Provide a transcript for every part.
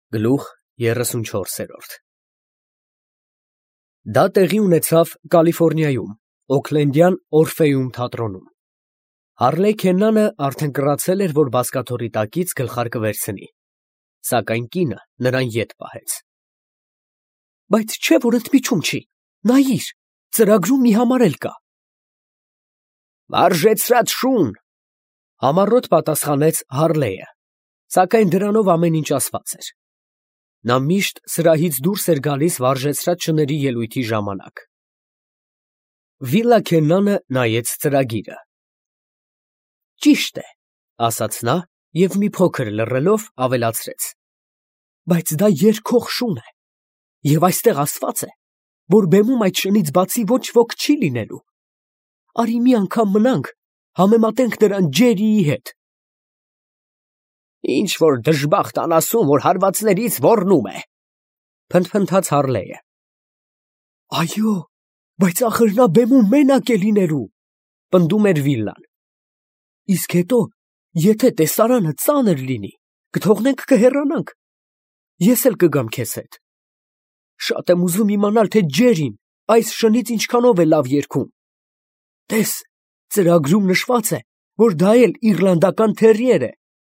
Գլուխ 34 Դա տեղի ունեցավ Կալիֆոռնիայում, Օքլենդյան Օրֆեում թատրոնում։ Հարլեյ Քեննանը արդեն կռացել էր, որ բազկաթոռի տակից գլխարկը վերցնի, սակայն կինը նրան ետ պահեց։ Բայց չէ, որ ընդմիջում չի, նայիր, ծրագրում մի համար էլ կա։ Վարժեցրած շուն, համառոտ պատասխանեց Հարլեյը, սակայն դրանով ամեն ինչ ասված էր։ Նա միշտ սրահից դուրս էր գալիս վարժեցրած շների ելույթի ժամանակ։ Վիլլա Քեննանը նայեց ծրագիրը։ Ճիշտ է, ասաց նա և մի փոքր լռելով ավելացրեց. Բայց դա երգող շուն է, և այստեղ ասված է, որ բեմում այդ շնից բացի ոչ ոք չի լինելու։ Արի մի անգամ մնանք, համեմատենք նրան Ջերիի հետ։ Ինչ որ դժբախտ անասուն, որ հարվածներից ոռնում է, փնթփնթաց Հարլեյը։ Այո, բայց ախր նա բեմում մենակ է լինելու, պնդում էր Վիլլան։ Իսկ հետո, եթե տեսարանը ծանր լինի, կթողնենք կհեռանանք։ Ես էլ կգամ քեզ հետ։ Շատ եմ ուզում իմանալ, թե Ջերին այս շնից ինչքանով է լավ երգում։ Տես, ծրագրում նշված է, որ դա էլ իռլանդական թերիեր է։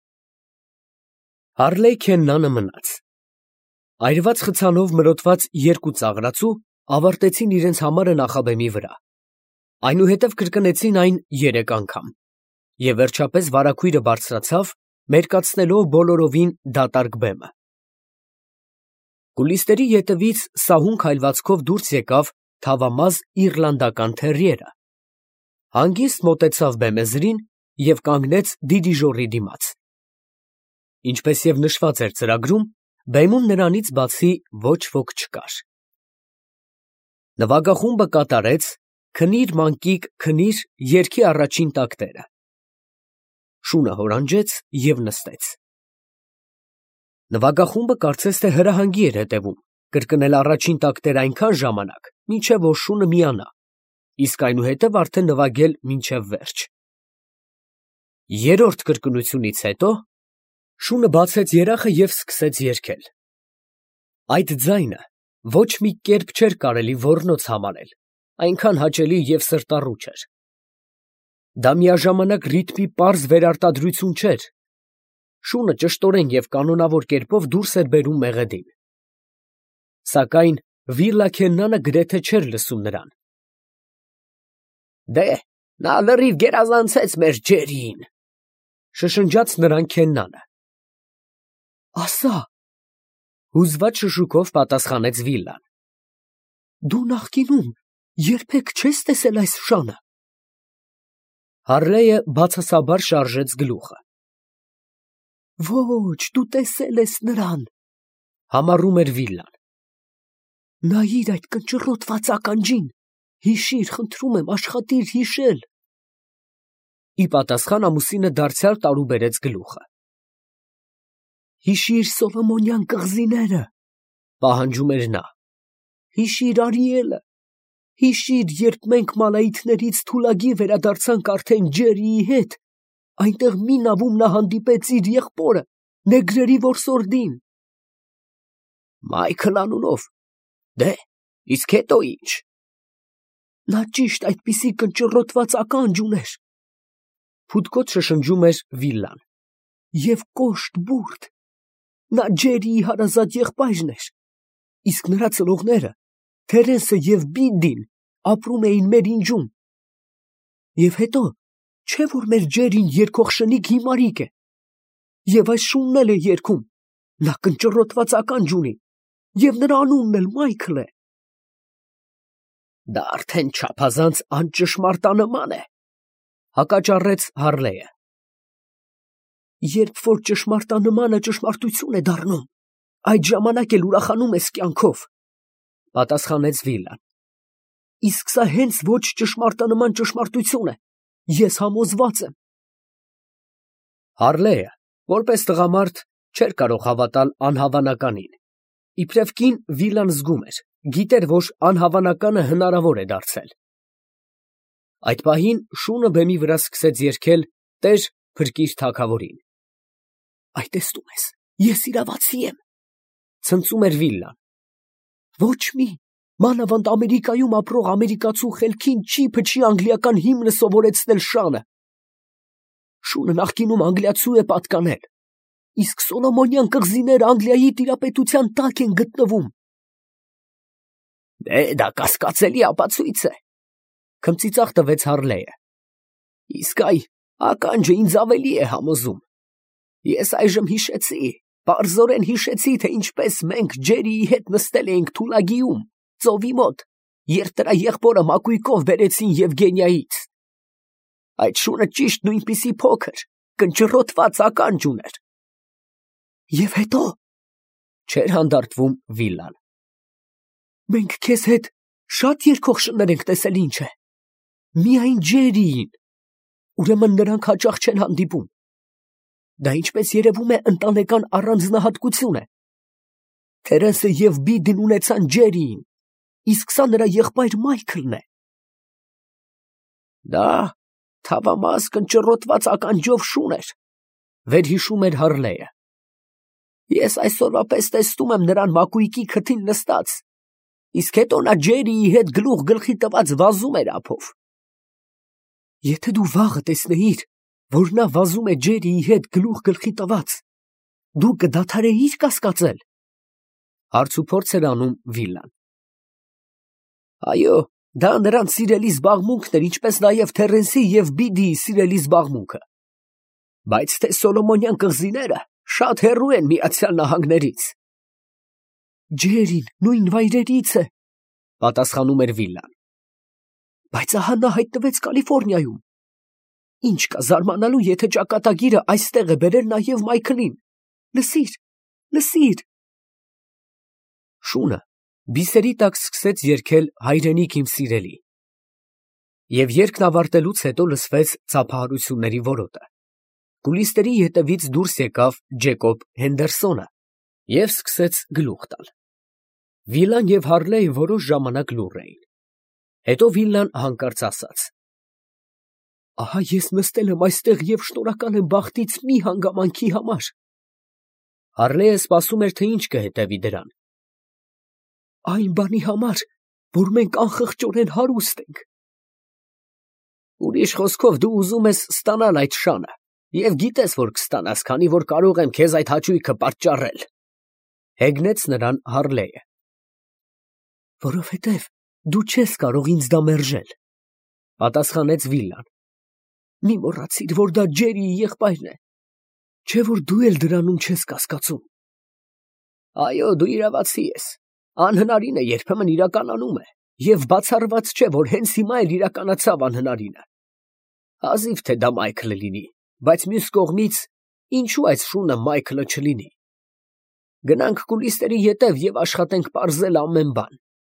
Հարլեյ Քեննանը մնաց։ Այրված խցանով մրոտված երկու ծաղրացու ավարտեցին իրենց համարը նախաբեմի վրա։ Այնուհետև կրկնեցին այն 3 անգամ։ Եվ վերջապես վարագույրը բարձրացավ, մերկացնելով բոլորովին դատարկ բեմը։ Կուլիսների ետևից սահուն քայլվածքով դուրս եկավ թավամազ իռլանդական թերիերը։ Հանգիստ մոտեցավ բեմեզրին և կանգնեց դիդիժորի դիմաց։ Ինչպես և նշված էր ծրագրում, բեմում նրանից բացի ոչ ոք չկար։ Նվագախումբը կատարեց «Քնիր, մանկիկ, քնիր» երգի առաջին տակտերը։ Շունը հորանջեց և նստեց։ Նվագախումբը կարծես թե հրահանգի էր հետևում, կրկնել առաջին տակտերը այնքան ժամանակ, մինչև որ շունը միանա, իսկ այնուհետև արդեն նվագել մինչև վերջ։ Երրորդ կրկնությունից հետո շունը բացեց երախը և սկսեց երգել։ Այդ ձայնը ոչ մի կերպ չէր կարելի ոռնոց համարել, այնքան հաճելի և սրտառուչ էր։ Դա միաժամանակ ռիթմի պարզ վերարտադրություն չէր։ Շունը ճշտորեն և կանոնավոր կերպով դուրս էր բերում մեղեդին։ Սակայն Վիլլա Քեննանը գրեթե չէր լսում նրան։ Դե, նա լրիվ գերազանցեց մեր Ջերիին, շշնջաց նրան Քեննանը։ Ասա, հուզված շշուկով պատասխանեց Վիլլան։ Դու նախկինում երբեք չես տեսել այս շանը։ Հարլեյը բացասաբար շարժեց գլուխը։ Ոչ, դու տեսել ես նրան, համառում էր Վիլլան։ Նայիր այդ կնճռոտված ականջին, հիշիր, խնդրում եմ, աշխատիր հիշել։ Ի պատասխան ամուսինը դարձյալ տարուբերեց գլուխը։ Հիշիր Սոլոմոնյան կղզիները, պահանջում էր նա։ Հիշիր Արիելը, հիշիր, երբ մենք մալայիթներից Թուլագի վերադարձանք արդեն Ջերիի հետ, այնտեղ մի նավում նա հանդիպեց իր եղբորը, նեգրերի որսորդին։ Մայքլ անունով, դե, իսկ հետո ինչ։ Նա ճիշտ այդպիսի կնճռոտված ականջ ուներ, փութկոտ շշնջում էր Վիլլան, և կոշտ բուրդ։ Նա Ջերիի հարազատ եղբայրն էր, իսկ նրա ծնողները, Թերենսը և Բիդդին, ապրում էին մեր ինջում։ Եվ հետո, չէ՞ որ մեր Ջերին երգող շնիկ հիմարիկ է, և այս շունն էլ է երգում, նա կնճռոտված ականջ ունի, և նրա անունն էլ Մայքլ է։ Դա արդեն չափազանց անճշմարտանման է, հակաճառեց Հարլեյը։ Երբ որ ճշմարտանմանը ճշմարտություն է դառնում, այդ ժամանակ էլ ուրախանում ես կյանքով, պատասխանեց Վիլլան։ Իսկ սա հենց ոչ ճշմարտանման ճշմարտություն է, ես համոզված եմ։ Հարլեյը, որպես տղամարդ, չէր կարող հավատալ անհավանականին։ Իբրև կին Վիլլան զգում էր, գիտեր, որ անհավանականը հնարավոր է դարձել։ Այդ պահին շունը բեմի վրա սկսեց երգել «Տեր, փրկիր թագավորին»։ Այ տեսնում ես, ես իրավացի եմ, ցնծում էր վիլլան։ Ոչ մի, մանավանդ Ամերիկայում ապրող ամերիկացու խելքին չի փչի անգլիական հիմնը սովորեցնել շանը։ Շունը նախկինում անգլիացու է պատկանել, իսկ Սոլոմոնյան կղզիները Անգլիայի տիրապետության տակ են գտնվում։ Դա կասկածելի ապացույց է, քմծիծաղ տվեց Հարլեյը։ Իսկ ականջը ինձ ավելի է համոզում։ Ես այժմ հիշեցի, պարզորեն հիշեցի, թե ինչպես մենք Ջերիի հետ նստել էինք Թուլագիում, ծովի մոտ, երբ նրա եղբորը մակույկով բերեցին Եվգենիայից։ Այդ շունը ճիշտ նույնպիսի փոքր, կնճռոտված ականջ ուներ։ Եվ հետո չէր հանդարտվում վիլլան։ Մենք քեզ հետ շատ երկող շներ ենք տեսել, ինչ է։ Միայն Ջերիին։ Ուրեմն նրանք հաճախ չեն հանդիպում։ Դա ինչպես երևում է ընտանեկան առանձնահատկություն է։ Թերենսը և Բիդին ունեցան Ջերիին, իսկ սա նրա եղբայր Մայքլն է։ Դա թավամաս կնճռոտված ականջով շուն էր, վերհիշում էր Հարլեյը։ Ես այսօրվա պես տեսնում եմ նրան մակույկի քթին նստած, իսկ հետո նա Ջերիի հետ գլուխ գլխի տված վազում էր ափով։ Եթե դու վաղը տեսնեիր, որ նա վազում է Ջերիի հետ գլուխ գլխի տված, դու կդադարեիր կասկածել։ Հարցուփորձ էր անում վիլլան։ Այո, դա նրանց սիրելի զբաղմունքն էր, ինչպես նաև Թերենսի և Բիդիի սիրելի զբաղմունքը։ Բայց թե Սոլոմոնյան կղզիները շատ հեռու են Միացյալ Նահանգներից։ Ջերին նույն վայրերից է, պատասխանում էր վիլլան։ Բայց ահա նա հայտնվեց Կալիֆոռնիայում։ Ինչ կա զարմանալու, եթե ճակատագիրը այստեղ է բերել նաև Մայքլին։ Լսիր, լսիր։ Շունը բիսերի տակ սկսեց երգել «Հայրենիք իմ սիրելի», և երգն ավարտելուց հետո լսվեց ծափահարությունների որոտը։ Կուլիսների ետևից դուրս եկավ Ջեկոբ Հենդերսոնը և սկսեց գլուխ տալ։ Վիլան և Հարլեյը որոշ ժամանակ լուռ էին։ Հետո վիլլան հանկարծ ասաց. Ահա ես նստել եմ այստեղ և շնորհակալ եմ բախտից մի հանգամանքի համար։ Հարլեյը սպասում էր, թե ինչ կհետևի դրան։ Այն բանի համար, որ մենք անխղճորեն հարուստ ենք։ Ուրիշ խոսքով դու ուզում ես ստանալ այդ շանը և գիտես, որ կստանաս, քանի որ կարող եմ քեզ այդ հաճույքը պատճառել։ Հեգնեց նրան Հարլեյը։ Որովհետև դու չես կարող ինձ դա մերժել, պատասխանեց վիլլան։ Մի մոռացիր, որ դա Ջերիի եղբայրն է, չէ՞ որ դու էլ դրանում չես կասկածում։ Այո, դու իրավացի ես։ Անհնարինը երբեմն իրականանում է, և բացառված չէ, որ հենց հիմա էլ իրականացավ անհնարինը։ Հազիվ թե դա Մայքլը լինի, բայց մյուս կողմից, ինչու այս շունը Մայքլը չլինի։ Գնանք կուլիսների ետև և աշխատենք պարզել ամեն բան։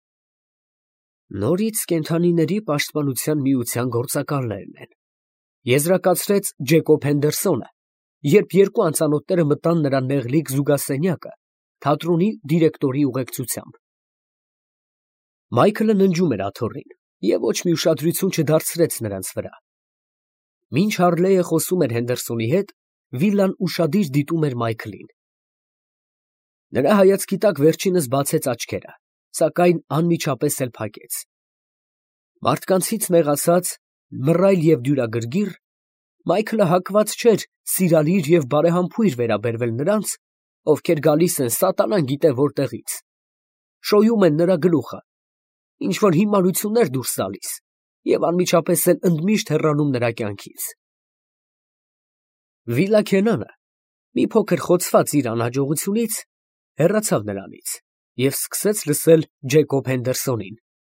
Նորից կենդանիների պաշտպանության միության գործակալներն են, եզրակացրեց Ջեկոբ Հենդերսոնը, երբ երկու անծանոթները մտան նրա նեղլիկ զուգասենյակը թատրոնի դիրեկտորի ուղեկցությամբ։ Մայքլը ննջում էր աթոռին և ոչ մի ուշադրություն չդարձրեց նրանց վրա։ Մինչ Հարլեյը խոսում էր Հենդերսոնի հետ, վիլլան ուշադիր դիտում էր Մայքլին։ Նրա հայացքի տակ վերջինս բացեց աչքերը, սակայն անմիջապես էլ փակեց։ Մարդկանցից նեղացած, մռայլ և դյուրագրգիռ, Մայքլը հակված չէր սիրալիր և բարեհամբույր վերաբերվել նրանց, ովքեր գալիս են սատանան գիտե որտեղից, շոյում են նրա գլուխը, ինչ-որ հիմարություններ դուրս տալիս և անմիջապես էլ ընդմիշտ հեռանում նրա կյանքից։ Վիլա Քենանը, մի փոքր խոցված իր անհաջողությունից, հեռացավ նրանից և սկսեց լսել Ջեկոբ Հենդերսոնին։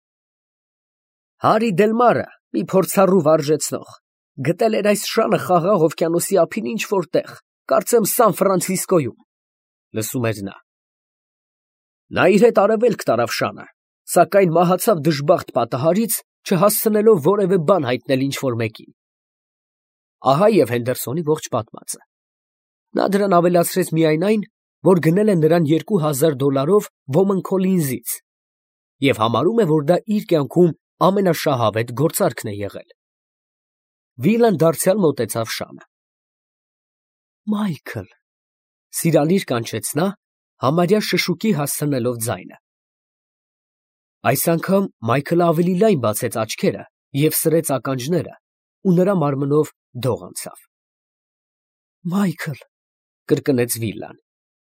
Հարի Դելմարը, մի փորձառու վարժեցնող, գտել էր այս շանը Խաղաղ օվկիանոսի ափին ինչ-որ տեղ, կարծեմ Սան Ֆրանցիսկոյում, լսում էր նա։ Նա իր հետ արևելք տարավ շանը, սակայն մահացավ դժբախտ պատահարից, չհասցնելով որևէ բան հայտնել ինչ-որ մեկին։ Ահա և Հենդերսոնի ողջ պատմածը։ Նա դրան ավելացրեց միայն այն, որ գնել է նրան $2000 Ոմն Քոլինզից և համարում է, որ դա իր կյանքում ամենաշահավետ գործարքն է եղել։ Վիլան դարձյալ մոտեցավ շանը։ Մայքլ, սիրալիր կանչեց նա համարյա շշուկի հասցնելով ձայնը։ Այս անգամ Մայքլը ավելի լայն բացեց աչքերը և սրեց ականջները, ու նրա մարմնով դող անցավ։ Մայքլ, կրկնեց Վիլան։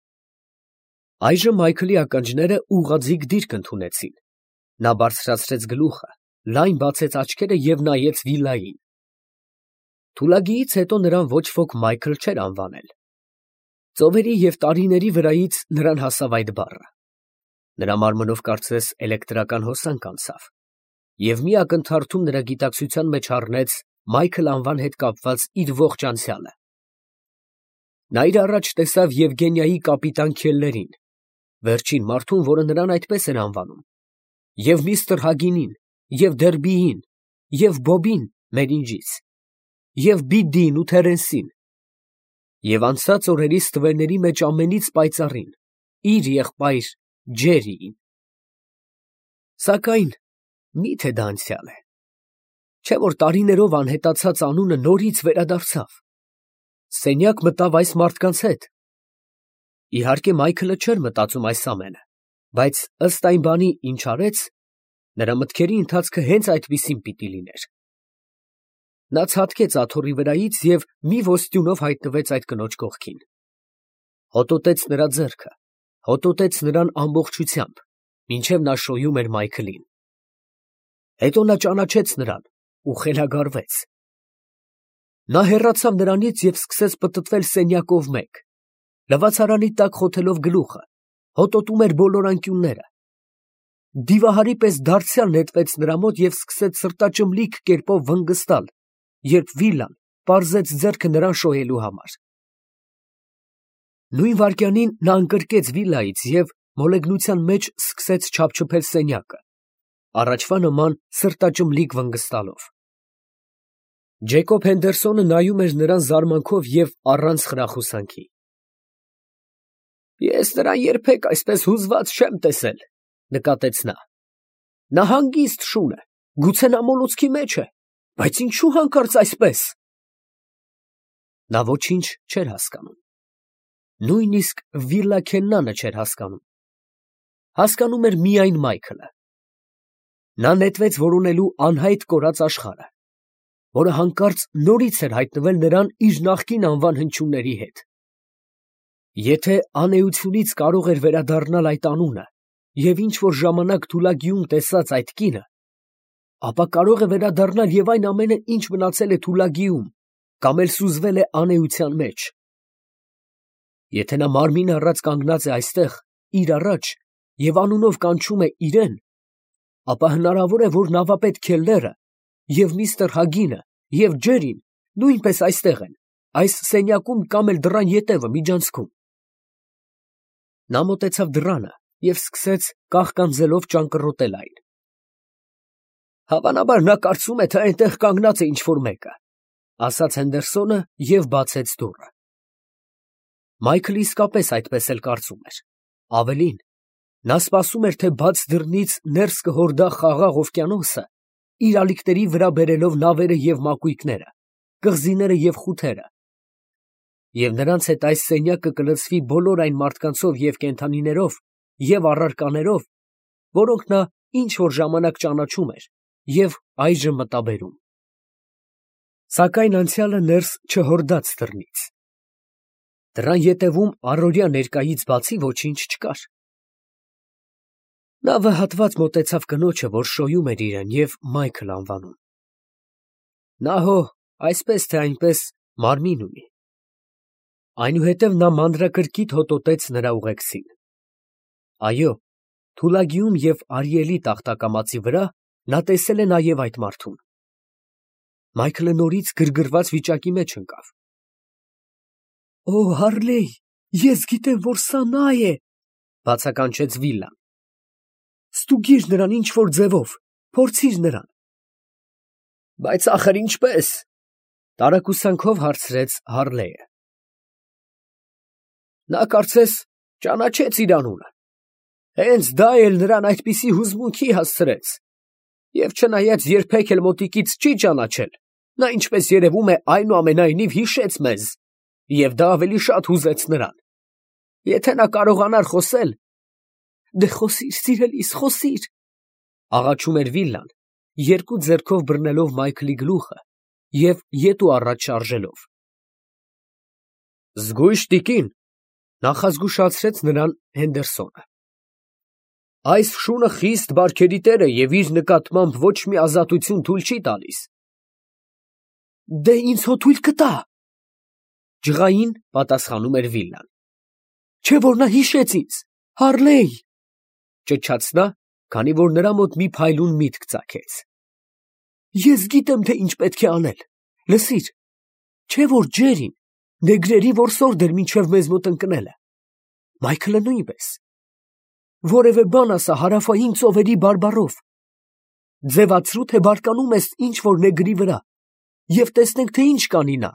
Այժմ Մայքլի ականջները ուղղաձիգ դիրք ընդունեցին։ Նա բարձրացրեց գլուխը, լայն բացեց աչքերը և նայեց Վիլային։ Թուլագիից հետո նրան ոչ ոք Մայքլ չէր անվանել։ Ծովերի և տարիների վրայից նրան հասավ այդ բառը։ Նրա մարմնով կարծես էլեկտրական հոսանք անցավ, և մի ակնթարթում նրա գիտակցության մեջ առնեց Մայքլ անվան հետ կապված իր ողջ անցյալը։ Նա իր առաջ տեսավ Եվգենիայի կապիտան Քելլերին, վերջին մարդուն, որը նրան այդպես էր անվանում, և միստր Հագինին, և Դերբիին, և Բոբին Մերինջից, և Բիդդիին ու Թերենսին, և անցած օրերի ստվերների մեջ ամենից պայծառին, իր եղբայր Ջերիին։ Սակայն մի՞թե դա անցյալ է, չէ՞ որ տարիներով անհետացած անունը նորից վերադարձավ, սենյակ մտավ այս մարդկանց հետ։ Իհարկե Մայքլը չէր մտածում այս ամենը, բայց ըստ այն բանի, ինչ արեց, նրա մտքերի ընթացքը հենց այդպիսին պիտի լիներ։ Նա ցատկեց աթոռի վրայից և մի ոստյունով հայտնվեց այդ կնոջ կողքին։ Հոտոտեց նրա ձեռքը, հոտոտեց նրան ամբողջությամբ, մինչև նա շոյում էր Մայքլին։ Հետո նա ճանաչեց նրան ու խելագարվեց։ Նա հեռացավ նրանից և սկսեց պտտվել սենյակով մեկ, լվացարանի տակ խոթելով գլուխը, հոտոտում էր բոլոր անկյունները։ Դիվահարի պես դարձյալ նետվեց նրա մոտ և սկսեց սրտաճմլիկ կերպով վնգստալ, երբ Վիլան պարզեց ձեռքը նրան շոյելու համար։ Նույն վայրկյանին նա ընկրկեց Վիլայից և մոլեգնության մեջ սկսեց չափչփել սենյակը, առաջվա նման սրտաճմլիկ վնգստալով։ Ջեկոբ Հենդերսոնը նայում էր նրան զարմանքով և առանց խրախուսանքի։ Ես նրան երբեք այսպես հուզված չեմ տեսել, նկատեց նա։ Նա հանգիստ շուն է, գուցե նա մոլուցքի մեջ է, բայց ինչու հանկարծ այսպես։ Նա ոչինչ չէր հասկանում։ Նույնիսկ Վիլա Քեննանը չէր հասկանում։ Հասկանում էր միայն Մայքլը։ Նա նետվեց որոնելու անհայտ կորած աշխարհը, որը հանկարծ նորից էր հայտնվել նրան իր նախկին անվան հնչյունների հետ։ Եթե անէությունից կարող էր վերադառնալ այդ անունը և ինչ֊որ ժամանակ Թուլագիում տեսած այդ կինը, ապա կարող է վերադառնալ և այն ամենը, ինչ մնացել է Թուլագիում, կամ էլ սուզվել է անէության մեջ։ Եթե նա մարմին առած կանգնած է այստեղ, իր առաջ, և անունով կանչում է իրեն, ապա հնարավոր է, որ նավապետ Քելլերը և միստր Հագինը և Ջերին նույնպես այստեղ են, այս սենյակում կամ էլ դռան ետևը միջանցքում։ Նա մոտեցավ դռանը և սկսեց կաղկանձելով ճանկռոտել այն։ Հավանաբար նա կարծում է, թե այնտեղ կանգնած է ինչ֊որ մեկը, ասաց Հենդերսոնը և բացեց դուռը։ Մայքլը իսկապես այդպես էլ կարծում էր։ Ավելին, նա սպասում էր, թե բաց դռնից ներս կհորդա խաղաղ օվկիանոսը, իր ալիքների վրա բերելով նավերը և մակույկները, կղզիները և խութերը, և նրանց հետ այս սենյակը կլցվի բոլոր այն մարդկանցով և կենդանիներով և առարկաներով, որոնք նա ինչ֊որ ժամանակ ճանաչում էր և այժմ մտաբերում։ Սակայն անցյալը ներս չհորդաց դռնից։ Դռան ետևում առօրյա ներկայից բացի ոչինչ չկար։ Նա վհատված մոտեցավ կնոջը, որ շոյում էր իրեն և Մայքլ անվանում։ Նա հո այսպես թե այնպես մարմին ունի։ Այնուհետև նա մանրակրկիտ հոտոտեց նրա ուղեկցին։ Այո, Թուլագիում և Արիելի տախտակամածի վրա նա տեսել է նաև այդ մարդուն։ Մայքլը նորից գրգռված վիճակի մեջ ընկավ։ Օ, Հարլեյ, ես գիտեմ, որ սա նա է, բացականչեց Վիլան։ Ստուգիր նրան ինչ֊որ ձևով, փորձիր նրան։ Բայց ախր ինչպե՞ս, տարակուսանքով հարցրեց Հարլեյը։ Նա կարծես ճանաչեց իր անունը։ Հենց դա էլ նրան այդպիսի հուզմունքի հասցրեց։ Եվ չնայած երբեք էլ մոտիկից չի ճանաչել, նա, ինչպես երևում է, այնուամենայնիվ հիշեց մեզ, և դա ավելի շատ հուզեց նրան։ Եթե նա կարողանար խոսել, դե խոսիր, սիրելիս, խոսիր, աղաչում էր Վիլլան, երկու ձեռքով բռնելով Մայքլի գլուխը և ետ ու առաջ շարժելով։ Զգույշ տիկին, նախազգուշացրեց նրան Հենդերսոնը։ Այս շունը խիստ բարքերի տեր է և իր նկատմամբ ոչ մի ազատություն թույլ չի տալիս։ Դե ինձ հո թույլ կտա, ջղային պատասխանում էր Վիլլան։ Չէ որ նա հիշեց ինձ, Հարլեյ, ճչաց նա, քանի որ նրա մոտ մի փայլուն միտք ծագեց։ Ես գիտեմ, թե ինչ պետք է անել, լսիր, չէ որ Ջերին, նեգրերի որսորդ էր մինչև մեզ մոտ ընկնելը, Մայքլը նույնպես, որևէ բան ասա հարավային ծովերի բարբառով, ձևացրու, թե բարկանում ես ինչ-որ նեգրի վրա, և տեսնենք, թե ինչ կանի նա։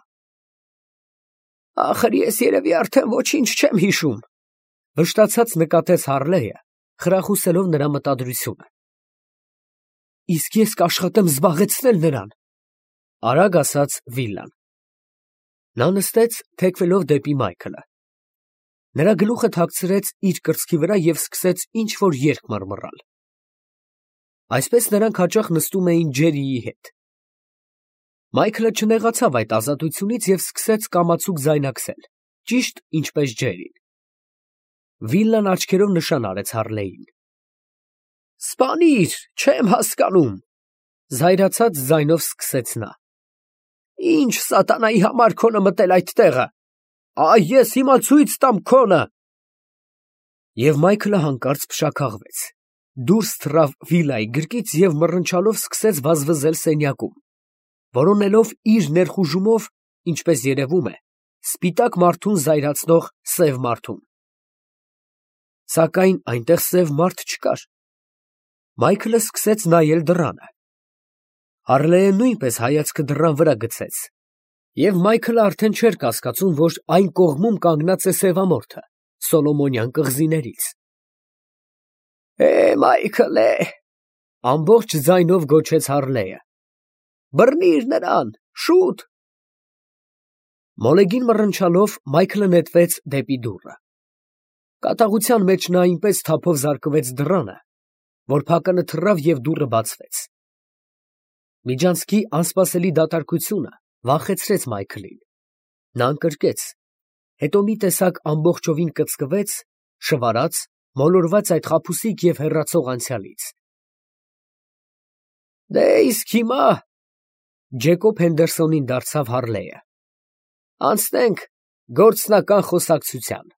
Ախր ես երևի արդեն ոչինչ չեմ հիշում, վշտացած նկատեց Հարլեյը, խրախուսելով նրա մտադրությունը։ Իսկ ես կաշխատեմ զբաղեցնել նրան, արագ ասաց Վիլլան։ Նա նստեց, թեքվելով դեպի Մայքլը։ Նրա գլուխը թաքցրեց իր կրծքի վրա և սկսեց ինչ-որ երգ մռմռալ։ Այսպես նրանք հաճախ նստում էին Ջերիի հետ։ Մայքլը չնեղացավ այդ ազատությունից և սկսեց կամացուկ ձայնարկել, ճիշտ ինչպես Ջերին։ Վիլլան աչքերով նշան արեց Հարլեյին։ Սպանիր, չեմ հասկանում, զայրացած ձայնով սկսեց նա։ Ինչ սատանայի համար քոնը մտել այդ տեղը։ Այ ես հիմա ցույց տամ քոնը։ Եվ Մայքլը հանկարծ փշաքաղվեց, դուրս թռավ Վիլայի գրկից և մռնչալով սկսեց վազվզել սենյակում, որոնելով իր ներխուժումով, ինչպես երևում է, սպիտակ մարդուն զայրացնող սև մարդուն։ Սակայն այնտեղ սև մարդ չկար։ Մայքլը սկսեց նայել դռանը։ Հարլեյը նույնպես հայացքը դռան վրա գցեց, և Մայքլը արդեն չէր կասկածում, որ այն կողմում կանգնած է սևամորթը, Սոլոմոնյան կղզիներից։ Մայքլ է, ամբողջ ձայնով գոչեց Հարլեյը։ Բռնիր նրան, շուտ։ Մոլեգին մռնչալով Մայքլը նետվեց դեպի դուռը։ Կատաղության մեջ նա այնպես թափով զարկվեց դռանը, որ փականը թռավ և դուռը բացվեց։ Միջանցքի անսպասելի դատարկությունը վախեցրեց Մայքլին։ Նա ընկրկեց, հետո մի տեսակ ամբողջովին կծկվեց, շվարած, մոլորված այդ խաբուսիկ և հեռացող անցյալից։ Դե իսկ հիմա, Ջեկոբ Հենդերսոնին դարձավ Հարլեյը, անցնենք գործնական խոսակցության։